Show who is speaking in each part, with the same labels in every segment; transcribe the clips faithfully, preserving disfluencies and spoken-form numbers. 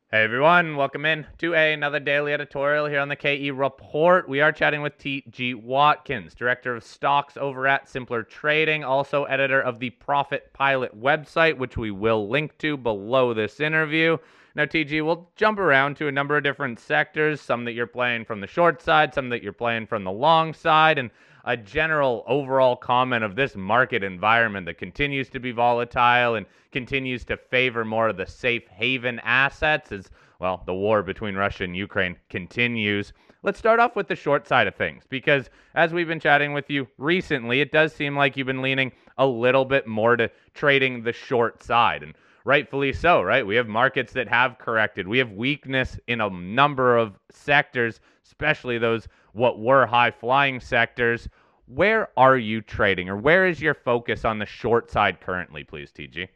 Speaker 1: Hey everyone, welcome in to another daily editorial here on the K E Report. We are chatting with T G Watkins, Director of Stocks over at Simpler Trading, also editor of the Profit Pilot website, which we will link to below this interview. Now, T G, we'll jump around to a number of different sectors, some that you're playing from the short side, some that you're playing from the long side, and a general overall comment of this market environment that continues to be volatile and continues to favor more of the safe haven assets as, well, the war between Russia and Ukraine continues. Let's start off with the short side of things because as we've been chatting with you recently, it does seem like you've been leaning a little bit more to trading the short side. And rightfully so, right? We have markets that have corrected. We have weakness in a number of sectors, especially those what were high-flying sectors. Where are you trading, or where is your focus on the short side currently, please, T G?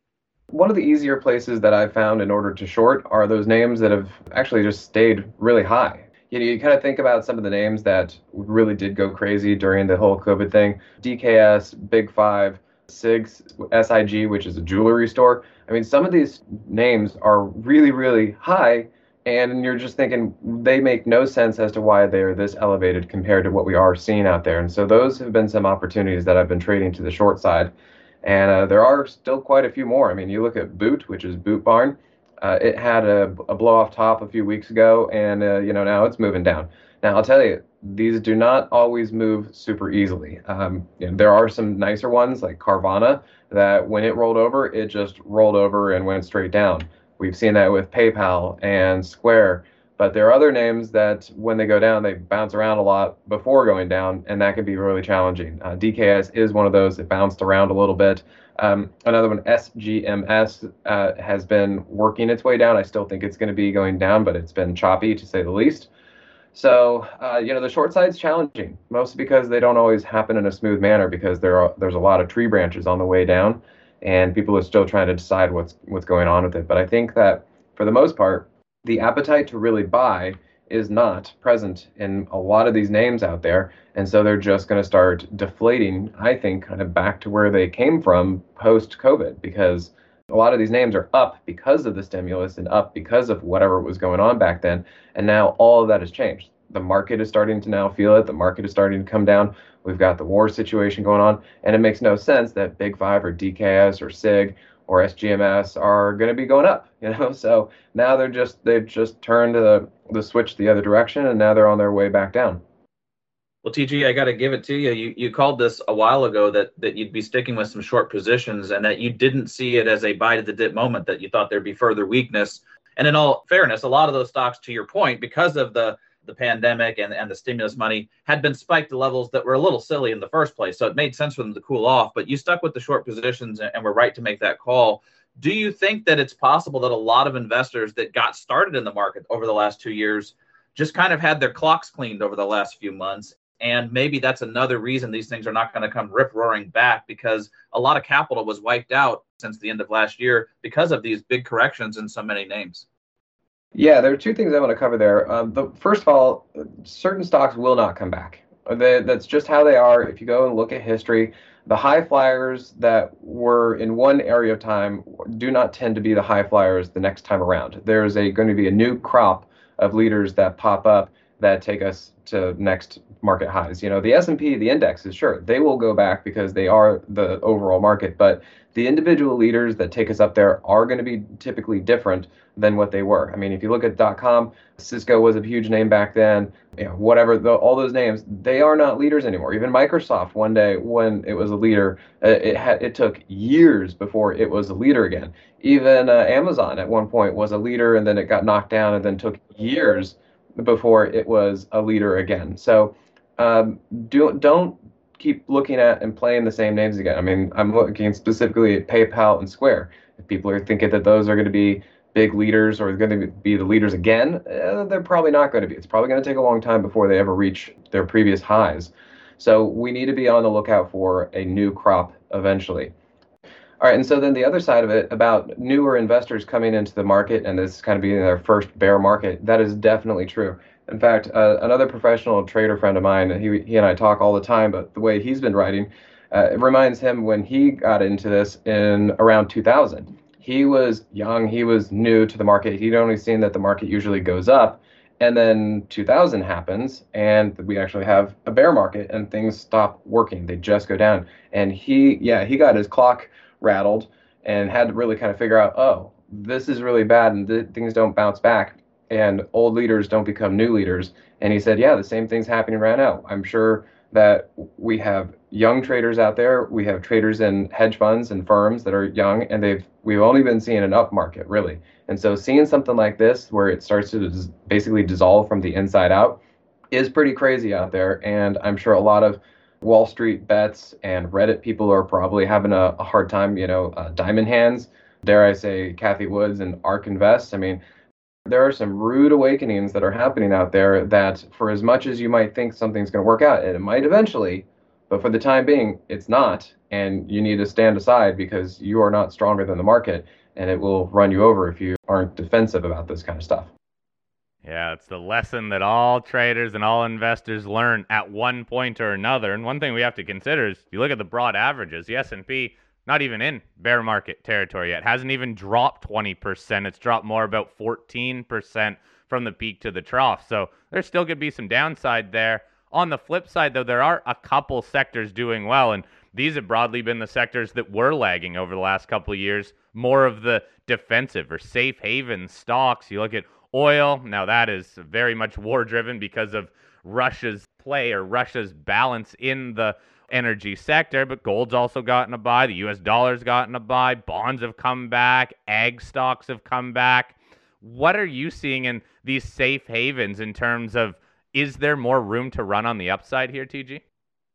Speaker 2: One of the easier places that I've found in order to short are those names that have actually just stayed really high. You know, you kind of think about some of the names that really did go crazy during the whole COVID thing. D K S, Big Five, SIG, S I G, which is a jewelry store. I mean, some of these names are really, really high, and you're just thinking they make no sense as to why they're this elevated compared to what we are seeing out there. And so those have been some opportunities that I've been trading to the short side. And uh, there are still quite a few more. I mean, you look at Boot, which is Boot Barn. Uh, it had a, a blow off top a few weeks ago, and uh, you know now it's moving down. Now I'll tell you, these do not always move super easily. Um, you know, there are some nicer ones like Carvana that when it rolled over, it just rolled over and went straight down. We've seen that with PayPal and Square. But there are other names that when they go down, they bounce around a lot before going down, and that can be really challenging. Uh, D K S is one of those that bounced around a little bit. Um, another one, S G M S, uh, has been working its way down. I still think it's going to be going down, but it's been choppy to say the least. So, uh, you know, the short side's challenging, mostly because they don't always happen in a smooth manner because there are there's a lot of tree branches on the way down, and people are still trying to decide what's what's going on with it. But I think that for the most part, the appetite to really buy is not present in a lot of these names out there. And so they're just going to start deflating, I think, kind of back to where they came from post-COVID, because a lot of these names are up because of the stimulus and up because of whatever was going on back then. And now all of that has changed. The market is starting to now feel it. The market is starting to come down. We've got the war situation going on. And it makes no sense that Big Five or D K S or SIG or S G M S are going to be going up, you know. So now they're just they've just turned the the switch the other direction, and now they're on their way back down.
Speaker 3: Well, T G, I got to give it to you. You you called this a while ago that that you'd be sticking with some short positions, and that you didn't see it as a buy to the dip moment. That you thought there'd be further weakness. And in all fairness, a lot of those stocks, to your point, because of the the pandemic and, and the stimulus money, had been spiked to levels that were a little silly in the first place. So it made sense for them to cool off. But you stuck with the short positions and, and were right to make that call. Do you think that it's possible that a lot of investors that got started in the market over the last two years just kind of had their clocks cleaned over the last few months? And maybe that's another reason these things are not going to come rip-roaring back, because a lot of capital was wiped out since the end of last year because of these big corrections in so many names.
Speaker 2: Yeah, there are two things I want to cover there. Um, the, first of all, certain stocks will not come back. They, that's just how they are. If you go and look at history, the high flyers that were in one area of time do not tend to be the high flyers the next time around. There is a going to be a new crop of leaders that pop up that take us to next market highs. You know, the S and P, the index is sure, they will go back because they are the overall market, but the individual leaders that take us up there are going to be typically different than what they were. I mean, if you look at .com, Cisco was a huge name back then, you know, whatever, the, all those names, they are not leaders anymore. Even Microsoft, one day when it was a leader, uh, it had it took years before it was a leader again. Even uh, Amazon at one point was a leader, and then it got knocked down, and then took years before it was a leader again. So um, do, don't keep looking at and playing the same names again. I mean, I'm looking specifically at PayPal and Square. If people are thinking that those are going to be big leaders or going to be the leaders again, uh, they're probably not going to be. It's probably going to take a long time before they ever reach their previous highs. So we need to be on the lookout for a new crop eventually. All right, and so then the other side of it about newer investors coming into the market and this kind of being their first bear market, that is definitely true. In fact, uh, another professional trader friend of mine, he, he and I talk all the time, but the way he's been writing, uh, it reminds him when he got into this in around two thousand. he was young, he was new to the market. He'd only seen that the market usually goes up. And then two thousand happens, and we actually have a bear market, and things stop working. They just go down. And he, yeah, he got his clock rattled and had to really kind of figure out, oh, this is really bad, and th- things don't bounce back, and old leaders don't become new leaders. And he said, yeah, the same thing's happening right now. I'm sure that we have young traders out there. We have traders in hedge funds and firms that are young, and they've we've only been seeing an up market, really. And so seeing something like this where it starts to dis- basically dissolve from the inside out is pretty crazy out there. And I'm sure a lot of Wall Street bets and Reddit people are probably having a, a hard time, you know, uh, diamond hands, dare I say, Kathy Woods and ARK Invest. I mean, there are some rude awakenings that are happening out there that for as much as you might think something's going to work out, and it might eventually, but for the time being, it's not. And you need to stand aside because you are not stronger than the market, and it will run you over if you aren't defensive about this kind of stuff.
Speaker 1: Yeah, it's the lesson that all traders and all investors learn at one point or another. And one thing we have to consider is you look at the broad averages, the S and P, not even in bear market territory yet, hasn't even dropped twenty percent. It's dropped more, about fourteen percent from the peak to the trough. So there still could be some downside there. On the flip side, though, there are a couple sectors doing well, and these have broadly been the sectors that were lagging over the last couple of years, more of the defensive or safe haven stocks. You look at oil, now that is very much war-driven because of Russia's play or Russia's balance in the energy sector, but gold's also gotten a buy. The U S dollar's gotten a buy. Bonds have come back. Ag stocks have come back. What are you seeing in these safe havens in terms of, is there more room to run on the upside here, T G?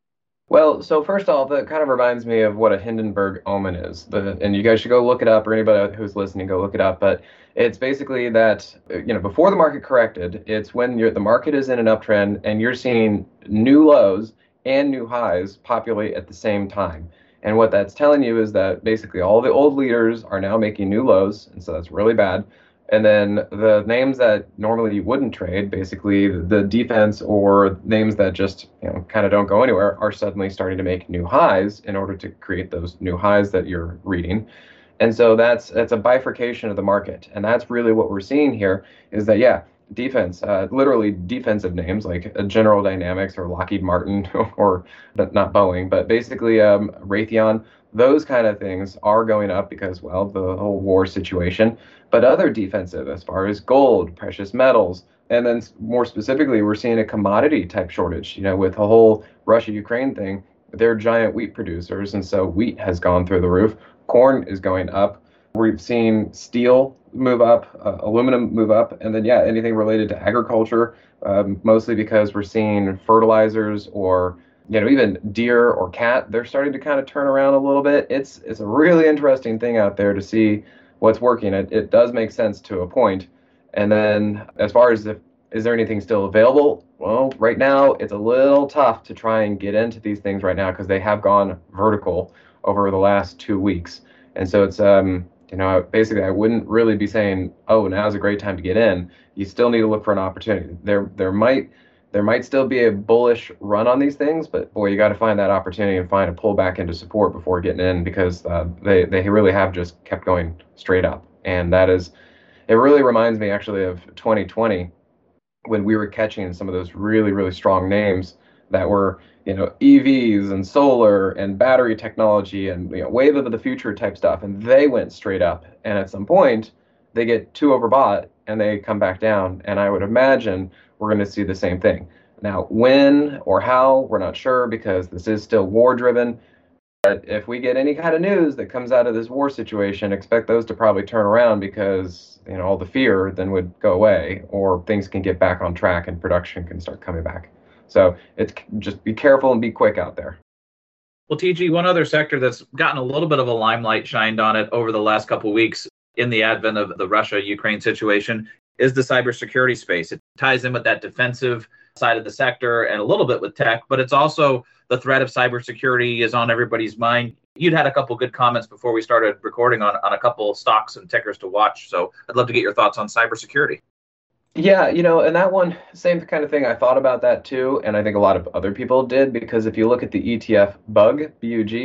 Speaker 2: Well, so first off, that kind of reminds me of what a Hindenburg omen is. The, and you guys should go look it up, or anybody who's listening, go look it up. But it's basically that, you know, before the market corrected, it's when you're, the market is in an uptrend and you're seeing new lows and new highs populate at the same time. And what that's telling you is that basically all the old leaders are now making new lows, and so that's really bad. And then the names that normally you wouldn't trade, basically the defense or names that just, you know, kind of don't go anywhere, are suddenly starting to make new highs in order to create those new highs that you're reading. And so that's that's a bifurcation of the market. And that's really what we're seeing here is that, yeah, defense, uh, literally defensive names like General Dynamics or Lockheed Martin or not Boeing, but basically um, Raytheon, those kind of things are going up because, well, the whole war situation. But other defensive, as far as gold, precious metals, and then more specifically, we're seeing a commodity type shortage, you know, with the whole Russia-Ukraine thing. They're giant wheat producers, and so wheat has gone through the roof. Corn is going up. We've seen steel move up, uh, aluminum move up, and then, yeah, anything related to agriculture, um, mostly because we're seeing fertilizers or, you know, even deer or cat, they're starting to kind of turn around a little bit. It's it's a really interesting thing out there to see what's working. It, it does make sense to a point. And then as far as if, is there anything still available? Well, right now it's a little tough to try and get into these things right now because they have gone vertical over the last two weeks. And so it's, um, you know, basically I wouldn't really be saying, oh, now's a great time to get in. You still need to look for an opportunity. There, there might, there might still be a bullish run on these things, but boy, you got to find that opportunity and find a pullback into support before getting in because uh, they, they really have just kept going straight up. And that is, it really reminds me actually of twenty twenty when we were catching some of those really, really strong names that were, you know, E Vs and solar and battery technology and, you know, wave of the future type stuff. And they went straight up. And at some point, they get too overbought and they come back down. And I would imagine we're going to see the same thing. Now, when or how, we're not sure because this is still war driven. But if we get any kind of news that comes out of this war situation, expect those to probably turn around because, you know, all the fear then would go away or things can get back on track and production can start coming back. So it's just be careful and be quick out there.
Speaker 3: Well, T G, one other sector that's gotten a little bit of a limelight shined on it over the last couple of weeks in the advent of the Russia-Ukraine situation is the cybersecurity space. It ties in with that defensive side of the sector and a little bit with tech, but it's also the threat of cybersecurity is on everybody's mind. You'd had a couple good comments before we started recording on, on a couple stocks and tickers to watch. So I'd love to get your thoughts on cybersecurity.
Speaker 2: Yeah, you know, and that one, same kind of thing. I thought about that too, and I think a lot of other people did because if you look at the E T F BUG, B U G,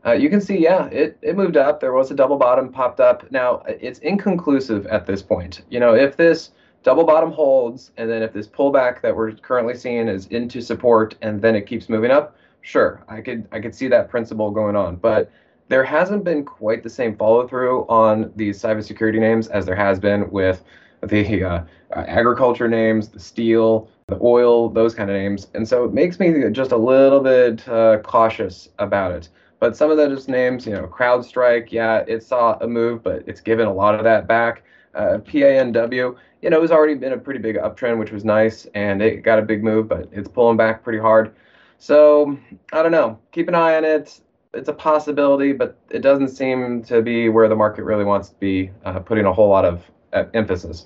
Speaker 2: Uh, you can see, yeah, it, it moved up. There was a double bottom popped up. Now, it's inconclusive at this point. You know, if this double bottom holds, and then if this pullback that we're currently seeing is into support, and then it keeps moving up, sure, I could I could see that principle going on. But there hasn't been quite the same follow through on these cybersecurity names as there has been with the uh, uh, agriculture names, the steel, the oil, those kind of names. And so it makes me just a little bit uh, cautious about it. But some of those names, you know, CrowdStrike, yeah, it saw a move, but it's given a lot of that back. Uh, P A N W, you know, it's already been a pretty big uptrend, which was nice, and it got a big move, but it's pulling back pretty hard. So I don't know. Keep an eye on it. It's a possibility, but it doesn't seem to be where the market really wants to be, uh, putting a whole lot of uh, emphasis.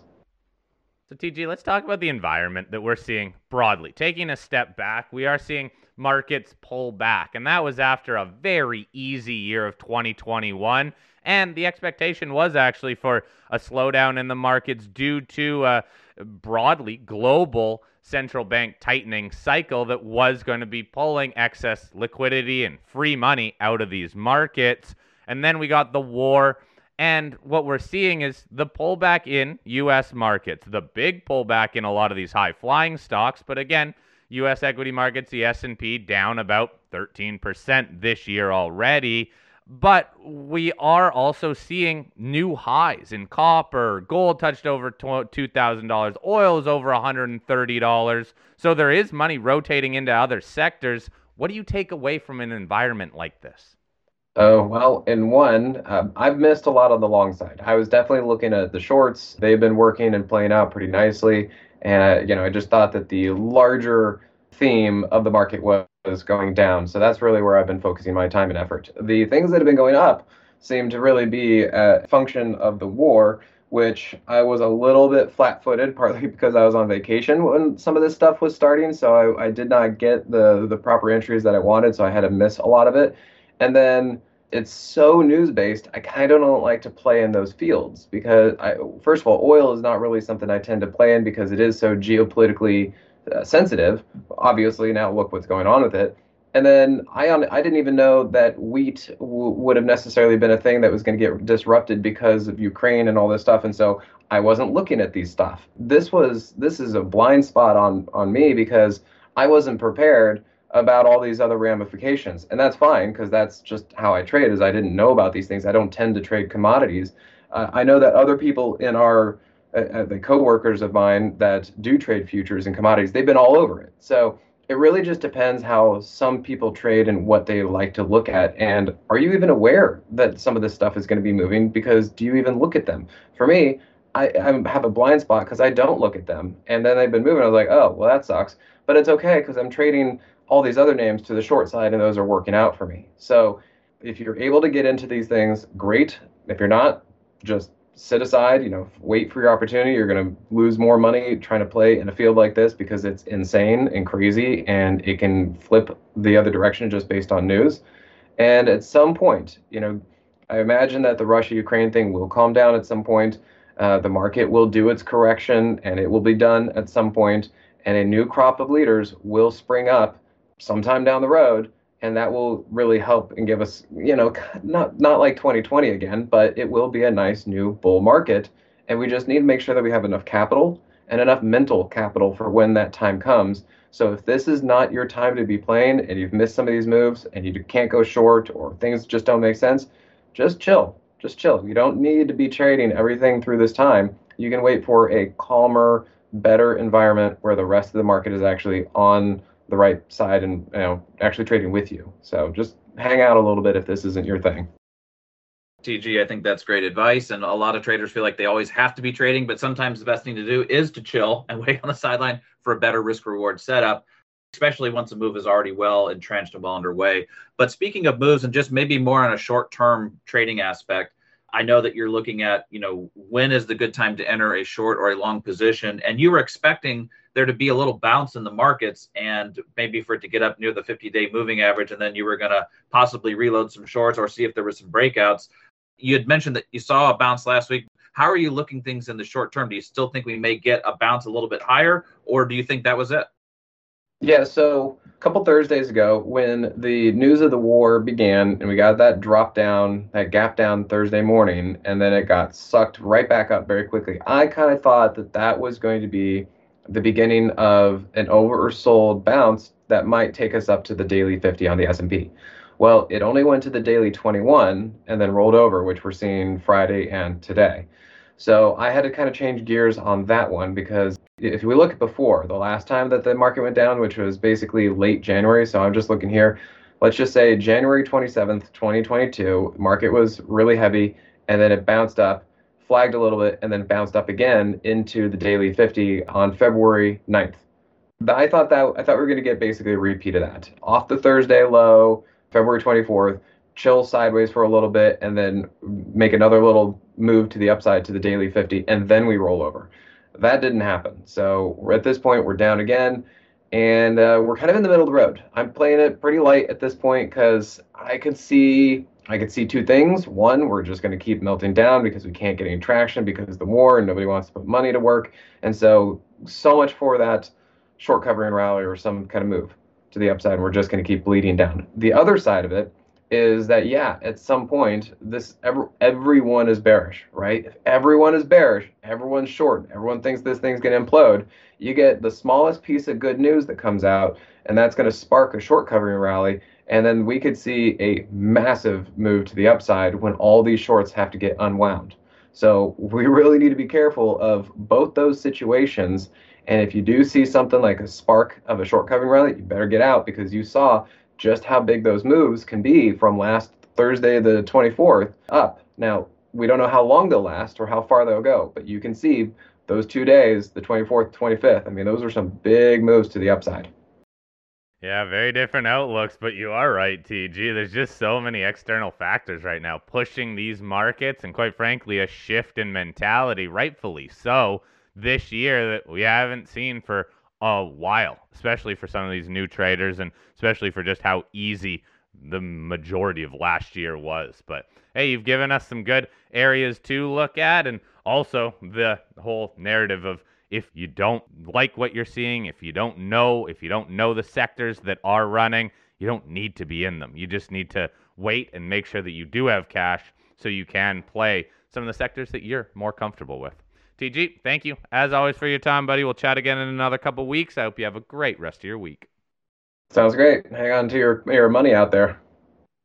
Speaker 1: So, T G, let's talk about the environment that we're seeing broadly. Taking a step back, we are seeing markets pull back, and that was after a very easy year of twenty twenty-one. And the expectation was actually for a slowdown in the markets due to a broadly global central bank tightening cycle that was going to be pulling excess liquidity and free money out of these markets. And then we got the war. And what we're seeing is the pullback in U S markets, the big pullback in a lot of these high-flying stocks. But again, U S equity markets, the S and P, down about thirteen percent this year already. But we are also seeing new highs in copper. Gold touched over two thousand dollars. Oil is over one hundred thirty dollars. So there is money rotating into other sectors. What do you take away from an environment like this?
Speaker 2: Oh, well, in one, um, I've missed a lot on the long side. I was definitely looking at the shorts. They've been working and playing out pretty nicely. And, uh, you know, I just thought that the larger theme of the market was going down. So that's really where I've been focusing my time and effort. The things that have been going up seem to really be a function of the war, which I was a little bit flat-footed, partly because I was on vacation when some of this stuff was starting. So I, I did not get the, the proper entries that I wanted, so I had to miss a lot of it. And then it's so news-based, I kind of don't like to play in those fields because, I, first of all, oil is not really something I tend to play in because it is so geopolitically uh, sensitive. Obviously, now look what's going on with it. And then I I didn't even know that wheat w- would have necessarily been a thing that was going to get disrupted because of Ukraine and all this stuff. And so I wasn't looking at these stuff. This was this is a blind spot on on me because I wasn't prepared about all these other ramifications. And that's fine because that's just how I trade, is I didn't know about these things. I don't tend to trade commodities. Uh, I know that other people in our uh, the co-workers of mine that do trade futures and commodities, they've been all over it. So it really just depends how some people trade and what they like to look at. And are you even aware that some of this stuff is going to be moving? Because do you even look at them? For me, I, I have a blind spot because I don't look at them. And then they've been moving. I was like, oh, well, that sucks. But it's okay because I'm trading all these other names to the short side, and those are working out for me. So if you're able to get into these things, great. If you're not, just sit aside, you know, wait for your opportunity. You're going to lose more money trying to play in a field like this because it's insane and crazy, and it can flip the other direction just based on news. And at some point, you know, I imagine that the Russia-Ukraine thing will calm down at some point. Uh, the market will do its correction, and it will be done at some point, and a new crop of leaders will spring up sometime down the road, and that will really help and give us, you know, not not like twenty twenty again, but it will be a nice new bull market. And we just need to make sure that we have enough capital and enough mental capital for when that time comes. So if this is not your time to be playing and you've missed some of these moves and you can't go short or things just don't make sense, just chill. Just chill. You don't need to be trading everything through this time. You can wait for a calmer, better environment where the rest of the market is actually on the right side and, you know, actually trading with you. So just hang out a little bit if this isn't your thing.
Speaker 3: T G, I think that's great advice. And a lot of traders feel like they always have to be trading, but sometimes the best thing to do is to chill and wait on the sideline for a better risk reward setup, especially once a move is already well entrenched and well underway. But speaking of moves and just maybe more on a short-term trading aspect, I know that you're looking at, you know, when is the good time to enter a short or a long position, and you were expecting there to be a little bounce in the markets and maybe for it to get up near the fifty-day moving average, and then you were going to possibly reload some shorts or see if there were some breakouts. You had mentioned that you saw a bounce last week. How are you looking things in the short term? Do you still think we may get a bounce a little bit higher, or do you think that was it?
Speaker 2: Yeah, so couple Thursdays ago, when the news of the war began and we got that drop down, that gap down Thursday morning, and then it got sucked right back up very quickly, I kind of thought that that was going to be the beginning of an oversold bounce that might take us up to the daily fifty on the S and P. Well, it only went to the daily twenty-one and then rolled over, which we're seeing Friday and today. So I had to kind of change gears on that one, because if we look at before, the last time that the market went down, which was basically late January, so I'm just looking here, let's just say January twenty-seventh, twenty twenty-two, market was really heavy, and then it bounced up, flagged a little bit, and then bounced up again into the daily fifty on February ninth. I thought that I thought we were going to get basically a repeat of that. Off the Thursday low, February twenty-fourth, chill sideways for a little bit, and then make another little move to the upside to the daily fifty, and then we roll over. That didn't happen. So we're at this point, we're down again, and uh, we're kind of in the middle of the road. I'm playing it pretty light at this point because I could see I could see two things. One, we're just going to keep melting down because we can't get any traction because of the war and nobody wants to put money to work. And so, so much for that short covering rally or some kind of move to the upside. We're just going to keep bleeding down. The other side of it is that, yeah, at some point, this every, everyone is bearish, right? If everyone is bearish, everyone's short, everyone thinks this thing's going to implode, you get the smallest piece of good news that comes out, and that's going to spark a short covering rally, and then we could see a massive move to the upside when all these shorts have to get unwound. So we really need to be careful of both those situations, and if you do see something like a spark of a short covering rally, you better get out, because you saw just how big those moves can be from last Thursday, the twenty-fourth, up. Now, we don't know how long they'll last or how far they'll go, but you can see those two days, the twenty-fourth, twenty-fifth, I mean, those are some big moves to the upside.
Speaker 1: Yeah, very different outlooks, but you are right, T G. There's just so many external factors right now pushing these markets, and quite frankly, a shift in mentality, rightfully so, this year that we haven't seen for a while, especially for some of these new traders and especially for just how easy the majority of last year was. But hey, you've given us some good areas to look at, and also the whole narrative of if you don't like what you're seeing, if you don't know, if you don't know the sectors that are running, you don't need to be in them. You just need to wait and make sure that you do have cash so you can play some of the sectors that you're more comfortable with. T G, thank you, as always, for your time, buddy. We'll chat again in another couple weeks. I hope you have a great rest of your week.
Speaker 2: Sounds great. Hang on to your, your money out there.